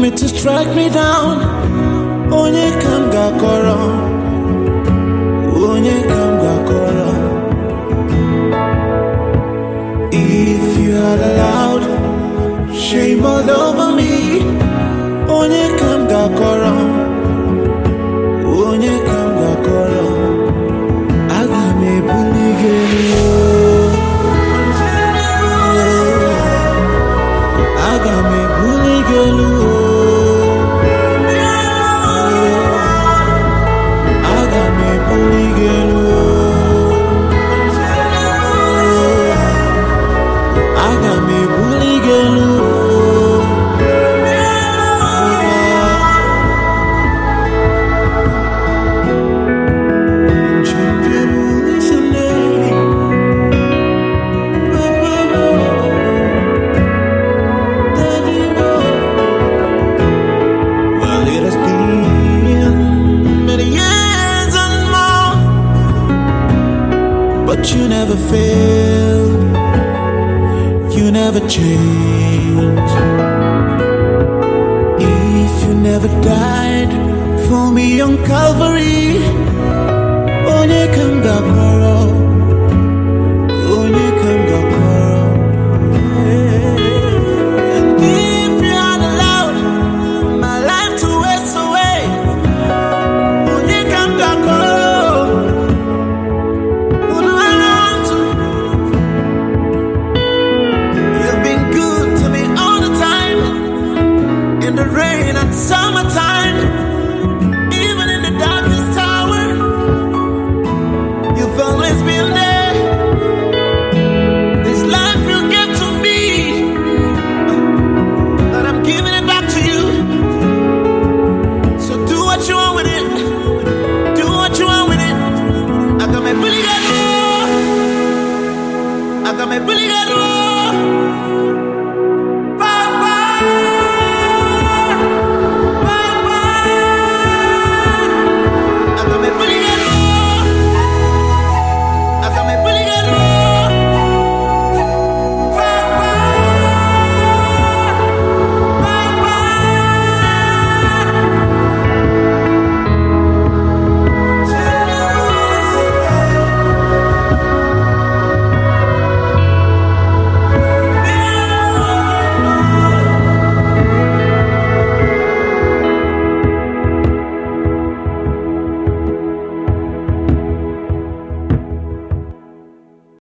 me to strike me down. Onye kanga koro, onye kanga koro. If you had allowed shame all over me, onye kanga koro, onye kanga koro. Aga me buligelu, aga me buligelu. But you never failed, you never changed. If you never died for me on Calvary, onye kanga koro, onye kanga koro. And if you had allowed my life to waste away, onye kanga koro. Summertime